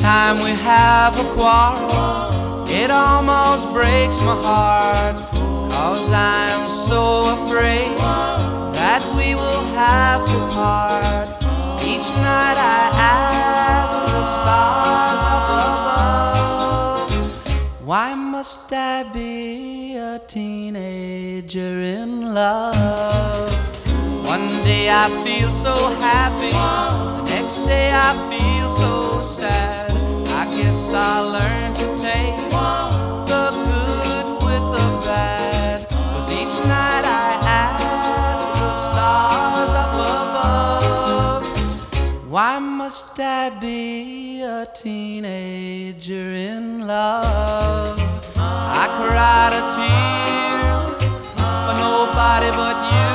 time we have a quarrel, it almost breaks my heart, 'cause I'm so afraid that we will have to part. Each night I ask the stars up above, why must I be a teenager in love? One day I feel so happy, the next day I feel so sad. I guess I'll learn to take the good with the bad, 'cause each night I ask the stars up above, why must I be a teenager in love? I cried a tear for nobody but you.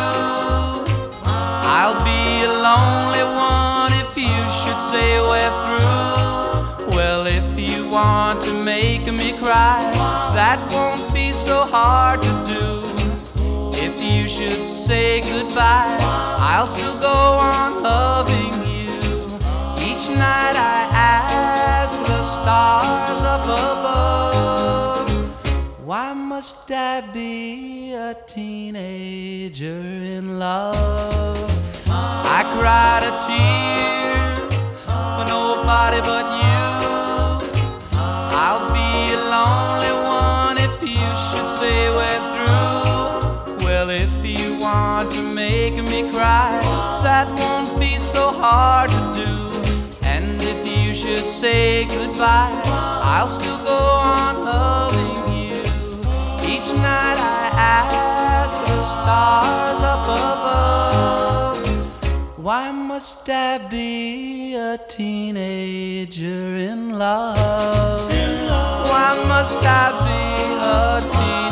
I'll be a lonely one if you should say we're through. Well, if you want to make me cry, that won't be so hard to do. If you should say goodbye, I'll still go on loving you. Each night I ask the stars up above, why must I be a teenager in love? I cried a tear for nobody but you. I'll be a lonely one if you should say we're through. Well, if you want to make me cry, that won't be so hard to do. And if you should say goodbye, I'll still go on loving you. Each night I ask the stars up above, why must I be a teenager in love? Why must I be a teenager?